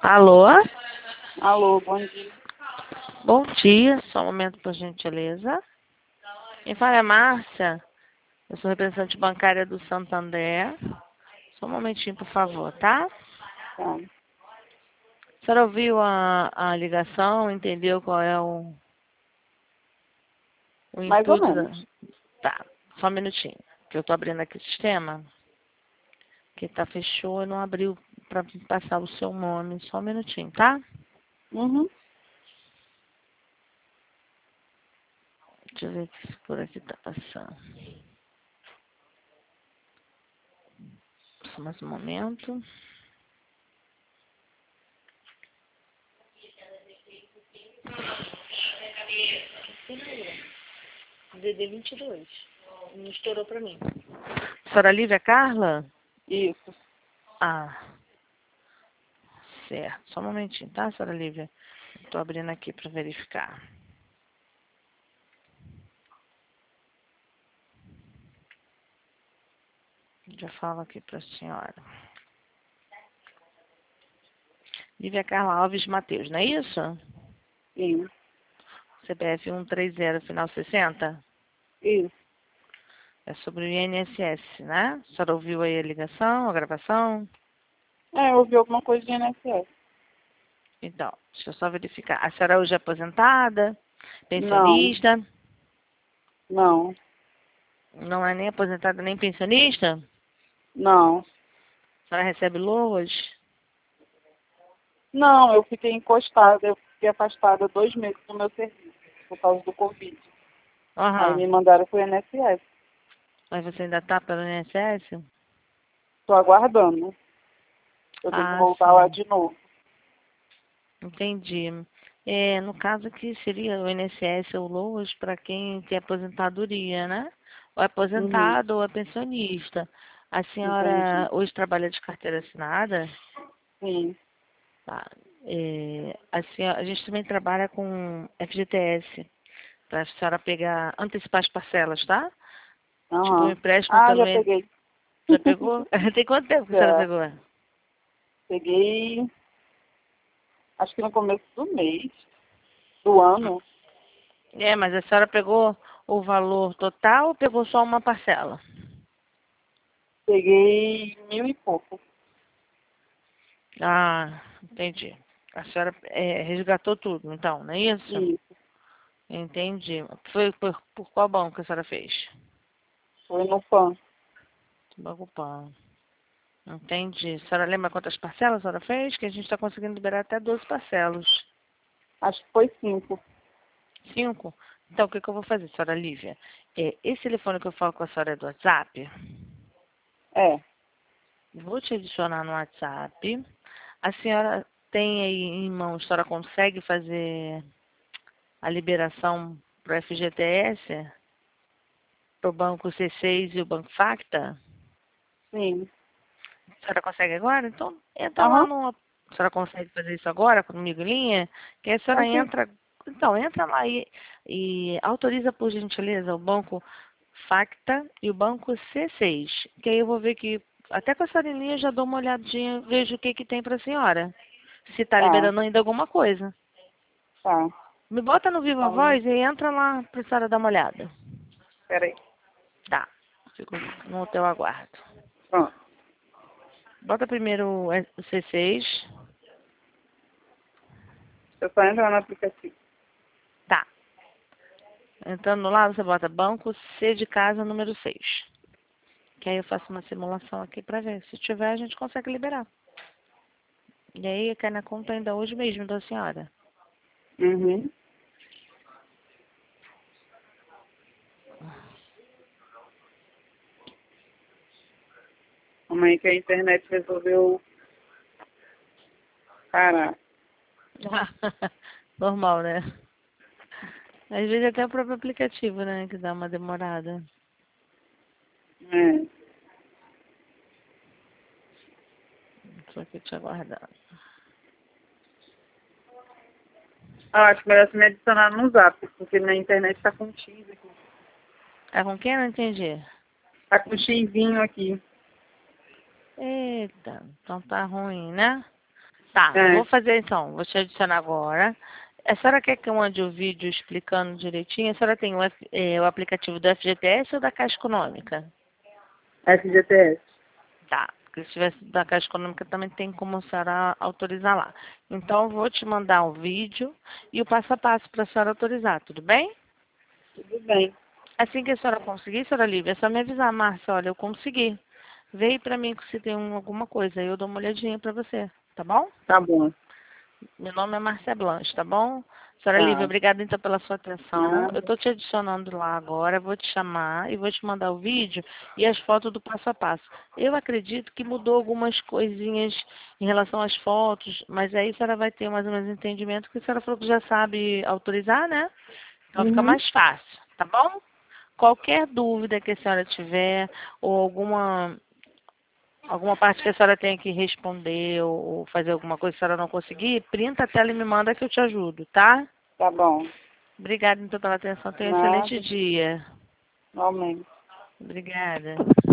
Alô? Alô, bom dia. Bom dia, só um momento, por gentileza. Quem fala é Márcia, eu sou representante bancária do Santander. Só um momentinho, por favor, tá? Tá. A senhora ouviu a ligação, entendeu qual é o Mais ou intuito da... menos. Tá, só um minutinho, que eu tô abrindo aqui o sistema, que tá fechou e não abriu para passar o seu nome. Só um minutinho, tá? Uhum. Deixa eu ver se por aqui tá passando. Só mais um momento. DD22. Não estourou pra mim. Senhora Lívia Carla? Isso. Ah, certo. Só um momentinho, tá, senhora Lívia? Estou abrindo aqui para verificar. Já falo aqui para a senhora. Lívia Carla Alves Mateus, não é isso? Isso. CPF 130, final 60? Isso. É sobre o INSS, né? A senhora ouviu aí a ligação, a gravação? Eu ouvi alguma coisa de INSS. Então, deixa eu só verificar. A senhora hoje é aposentada? Não. Pensionista? Não. Não é nem aposentada nem pensionista? Não. A senhora recebe LOAS? Não, eu fiquei encostada, eu fiquei afastada 2 meses do meu serviço, por causa do Covid. Aí Aham. me mandaram pro INSS. Mas você ainda está pelo INSS? Tô aguardando. Eu tenho que Ah, voltar lá sim. de novo. Entendi. É, no caso aqui seria o INSS ou LOAS para quem tem aposentadoria, né? Ou é Uhum. aposentado ou é pensionista. A senhora Entendi. hoje trabalha de carteira assinada? Sim. Tá. É, a gente também trabalha com FGTS, para a senhora pegar, antecipar as parcelas, tá? Tipo um Aham. empréstimo Ah, pelo já INSS. peguei. Já pegou? Tem quanto tempo que a senhora Já. pegou? Peguei, acho que no começo do mês, do ano. É, mas a senhora pegou o valor total ou pegou só uma parcela? Peguei 1.000 e pouco. Ah, entendi. A senhora resgatou tudo, então, não é isso? Isso. Entendi. Foi por qual banco que a senhora fez? Foi no PAN. Banco Pan. Entendi. A senhora lembra quantas parcelas a senhora fez? Que a gente está conseguindo liberar até 12 parcelas. Acho que foi 5. 5? Então, o que eu vou fazer, senhora Lívia? Esse telefone que eu falo com a senhora é do WhatsApp? É. Vou te adicionar no WhatsApp. A senhora tem aí em mãos, a senhora consegue fazer a liberação para o FGTS, para o Banco C6 e o Banco Facta? Sim. A senhora consegue agora? Então, entra lá Aham. no... A senhora consegue fazer isso agora comigo, linha? Que a senhora Consigo. entra... Então, entra lá e autoriza, por gentileza, o Banco Facta e o Banco C6. Que aí eu vou ver que... Até com a senhora em linha, eu já dou uma olhadinha, vejo o que que tem para a senhora. Se está Tá. liberando ainda alguma coisa. Tá. Me bota no Viva Então, Voz e entra lá para a senhora dar uma olhada. peraí. Tá. Fico no teu aguardo. Pronto. Bota primeiro o C6. Eu só entrar no aplicativo. Tá. Entrando lá, você bota banco C de casa número 6. Que aí eu faço uma simulação aqui para ver. Se tiver, a gente consegue liberar. E aí cai na conta ainda hoje mesmo da senhora. Uhum. Amanhã que a internet resolveu parar. Normal, né? Às vezes até o próprio aplicativo, né? Que dá uma demorada. É. Tô aqui te aguardando. Ah, acho melhor você me adicionar no Zap, porque na internet tá com X aqui. É com quem? Eu não entendi. Tá com Xzinho aqui. Eita, então tá ruim, né? Tá, vou fazer então. Vou te adicionar agora. A senhora quer que eu mande o vídeo explicando direitinho? A senhora tem o aplicativo do FGTS ou da Caixa Econômica? FGTS. Tá, porque se tivesse da Caixa Econômica também tem como a senhora autorizar lá. Então, eu vou te mandar um vídeo e o passo a passo para a senhora autorizar, tudo bem? Tudo bem. Assim que a senhora conseguir, senhora Lívia, é só me avisar, Márcia, olha, eu consegui. Veio para mim se tem alguma coisa, aí eu dou uma olhadinha para você, tá bom? Tá bom. Meu nome é Márcia Blanche, tá bom? Senhora Lívia, obrigada então pela sua atenção. Eu estou te adicionando lá agora, vou te chamar e vou te mandar o vídeo e as fotos do passo a passo. Eu acredito que mudou algumas coisinhas em relação às fotos, mas aí a senhora vai ter mais ou menos entendimento, porque a senhora falou que já sabe autorizar, né? Então fica mais fácil, tá bom? Qualquer dúvida que a senhora tiver ou alguma parte que a senhora tenha que responder ou fazer alguma coisa que a senhora não conseguir, printa a tela e me manda que eu te ajudo, tá? Tá bom. Obrigada então pela atenção. Tenha um excelente dia. Igualmente. Obrigada.